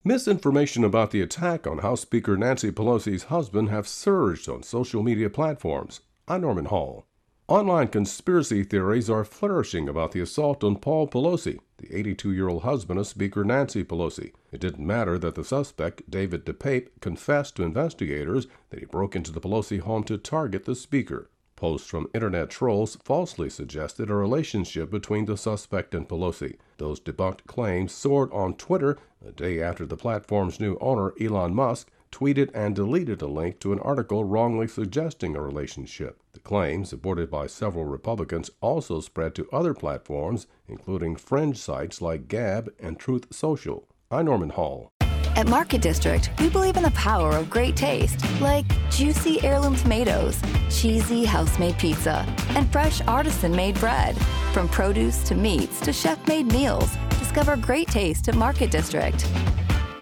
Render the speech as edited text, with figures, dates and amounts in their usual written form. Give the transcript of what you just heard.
Misinformation about the attack on House Speaker Nancy Pelosi's husband have surged on social media platforms. I'm Norman Hall. Online conspiracy theories are flourishing about the assault on Paul Pelosi, the 82-year-old husband of Speaker Nancy Pelosi. It didn't matter that the suspect, David DePape, confessed to investigators that he broke into the Pelosi home to target the speaker. Posts from internet trolls falsely suggested a relationship between the suspect and Pelosi. Those debunked claims soared on Twitter a day after the platform's new owner, Elon Musk, tweeted and deleted a link to an article wrongly suggesting a relationship. The claim, supported by several Republicans, also spread to other platforms, including fringe sites like Gab and Truth Social. I'm Norman Hall. At Market District, we believe in the power of great taste, like juicy heirloom tomatoes, cheesy house-made pizza, and fresh artisan-made bread. From produce to meats to chef-made meals, discover great taste at Market District.